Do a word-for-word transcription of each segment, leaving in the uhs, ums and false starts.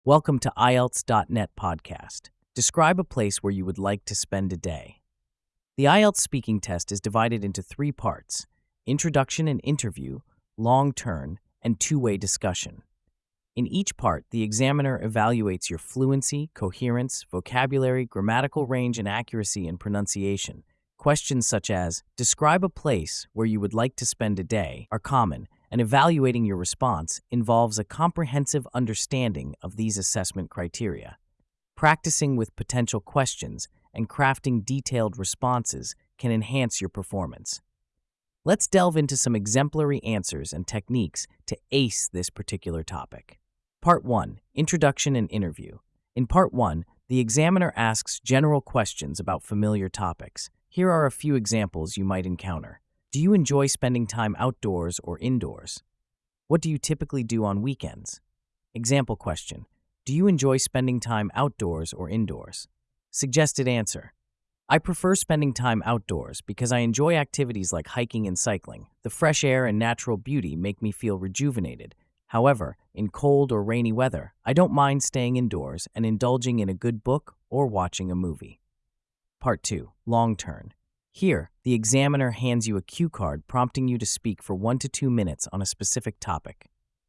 Welcome to I E L T S dot net podcast. Describe a place where you would like to spend a day. The I E L T S speaking test is divided into three parts: introduction and interview, long turn, and two-way discussion. In each part, the examiner evaluates your fluency, coherence, vocabulary, grammatical range, and accuracy in pronunciation. Questions such as, describe a place where you would like to spend a day, are common, and evaluating your response involves a comprehensive understanding of these assessment criteria. Practicing with potential questions and crafting detailed responses can enhance your performance. Let's delve into some exemplary answers and techniques to ace this particular topic. Part one. Introduction and Interview. In Part one, the examiner asks general questions about familiar topics. Here are a few examples you might encounter. Do you enjoy spending time outdoors or indoors? What do you typically do on weekends? Example question. Do you enjoy spending time outdoors or indoors? Suggested answer. I prefer spending time outdoors because I enjoy activities like hiking and cycling. The fresh air and natural beauty make me feel rejuvenated. However, in cold or rainy weather, I don't mind staying indoors and indulging in a good book or watching a movie. Part two. Long turn. Here, the examiner hands you a cue card prompting you to speak for one to two minutes on a specific topic.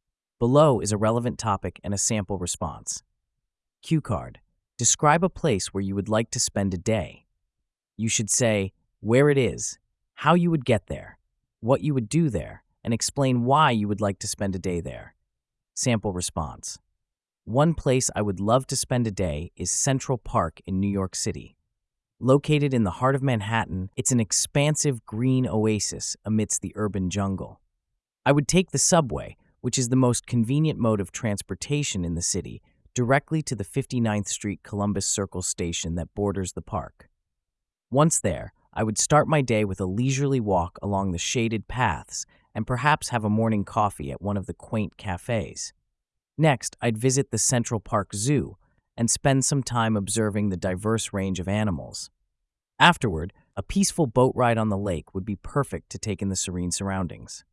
Below is a relevant topic and a sample response. Cue card. Describe a place where you would like to spend a day. You should say where it is, how you would get there, what you would do there, and explain why you would like to spend a day there. Sample response. One place I would love to spend a day is Central Park in New York City. Located in the heart of Manhattan, it's an expansive green oasis amidst the urban jungle. I would take the subway, which is the most convenient mode of transportation in the city, directly to the fifty-ninth Street Columbus Circle station that borders the park. Once there, I would start my day with a leisurely walk along the shaded paths and perhaps have a morning coffee at one of the quaint cafes. Next, I'd visit the Central Park Zoo and spend some time observing the diverse range of animals. Afterward, a peaceful boat ride on the lake would be perfect to take in the serene surroundings.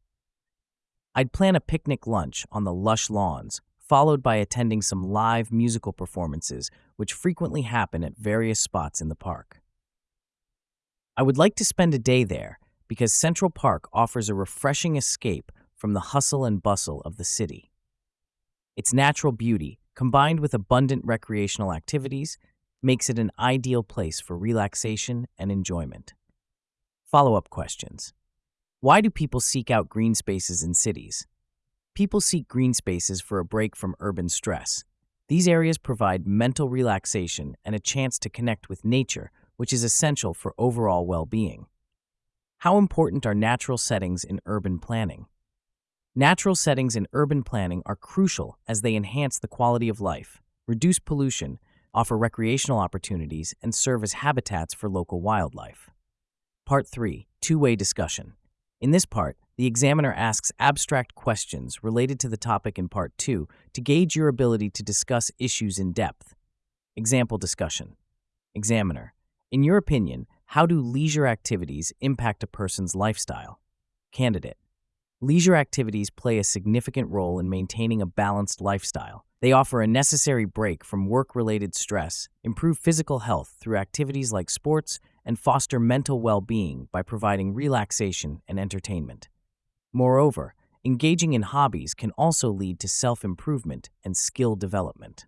I'd plan a picnic lunch on the lush lawns, followed by attending some live musical performances which frequently happen at various spots in the park. I would like to spend a day there because Central Park offers a refreshing escape from the hustle and bustle of the city. Its natural beauty, combined with abundant recreational activities, makes it an ideal place for relaxation and enjoyment. Follow-up questions. Why do people seek out green spaces in cities? People seek green spaces for a break from urban stress. These areas provide mental relaxation and a chance to connect with nature, which is essential for overall well-being. How important are natural settings in urban planning? Natural settings in urban planning are crucial as they enhance the quality of life, reduce pollution, offer recreational opportunities, and serve as habitats for local wildlife. Part three. Two-way discussion. In this part, the examiner asks abstract questions related to the topic in Part two to gauge your ability to discuss issues in depth. Example discussion. Examiner. In your opinion, how do leisure activities impact a person's lifestyle? Candidate. Leisure activities play a significant role in maintaining a balanced lifestyle. They offer a necessary break from work-related stress, improve physical health through activities like sports, and foster mental well-being by providing relaxation and entertainment. Moreover, engaging in hobbies can also lead to self-improvement and skill development.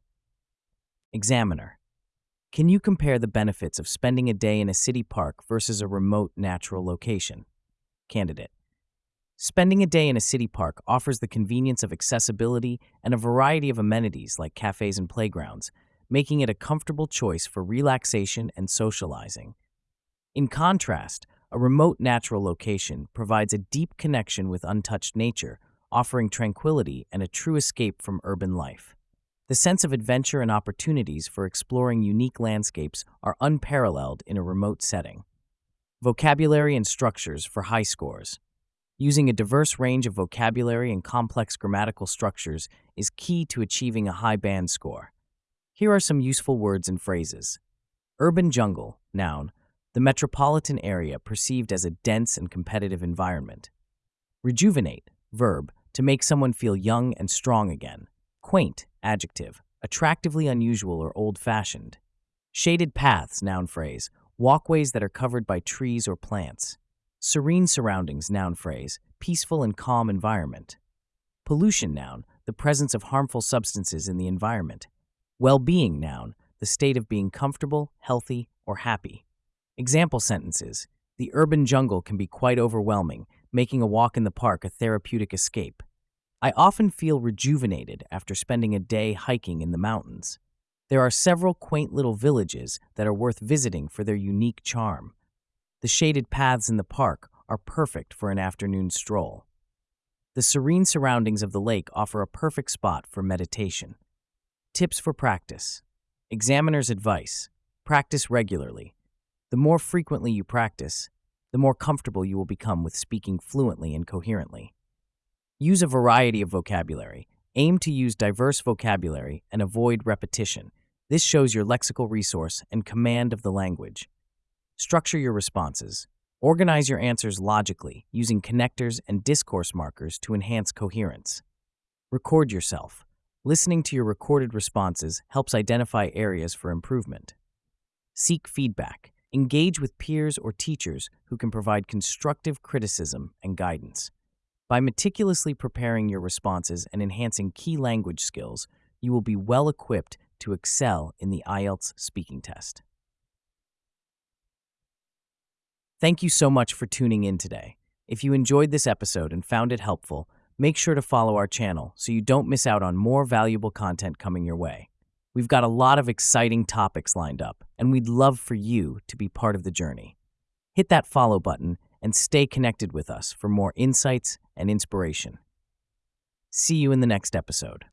Examiner. Can you compare the benefits of spending a day in a city park versus a remote natural location? Candidate. Spending a day in a city park offers the convenience of accessibility and a variety of amenities like cafes and playgrounds, making it a comfortable choice for relaxation and socializing. In contrast, a remote natural location provides a deep connection with untouched nature, offering tranquility and a true escape from urban life. The sense of adventure and opportunities for exploring unique landscapes are unparalleled in a remote setting. Vocabulary and structures for high scores. Using a diverse range of vocabulary and complex grammatical structures is key to achieving a high band score. Here are some useful words and phrases. Urban jungle, noun, the metropolitan area perceived as a dense and competitive environment. Rejuvenate, verb, to make someone feel young and strong again. Quaint, adjective, attractively unusual or old-fashioned. Shaded paths, noun phrase, walkways that are covered by trees or plants. Serene surroundings, noun phrase, peaceful and calm environment. Pollution, noun, the presence of harmful substances in the environment. Well-being, noun, the state of being comfortable, healthy, or happy. Example sentences. The urban jungle can be quite overwhelming, making a walk in the park a therapeutic escape. I often feel rejuvenated after spending a day hiking in the mountains. There are several quaint little villages that are worth visiting for their unique charm. The shaded paths in the park are perfect for an afternoon stroll. The serene surroundings of the lake offer a perfect spot for meditation. Tips for practice. Examiner's advice. Practice regularly. The more frequently you practice, the more comfortable you will become with speaking fluently and coherently. Use a variety of vocabulary. Aim to use diverse vocabulary and avoid repetition. This shows your lexical resource and command of the language. Structure your responses. Organize your answers logically, using connectors and discourse markers to enhance coherence. Record yourself. Listening to your recorded responses helps identify areas for improvement. Seek feedback. Engage with peers or teachers who can provide constructive criticism and guidance. By meticulously preparing your responses and enhancing key language skills, you will be well equipped to excel in the I E L T S speaking test. Thank you so much for tuning in today. If you enjoyed this episode and found it helpful, make sure to follow our channel so you don't miss out on more valuable content coming your way. We've got a lot of exciting topics lined up, and we'd love for you to be part of the journey. Hit that follow button and stay connected with us for more insights and inspiration. See you in the next episode.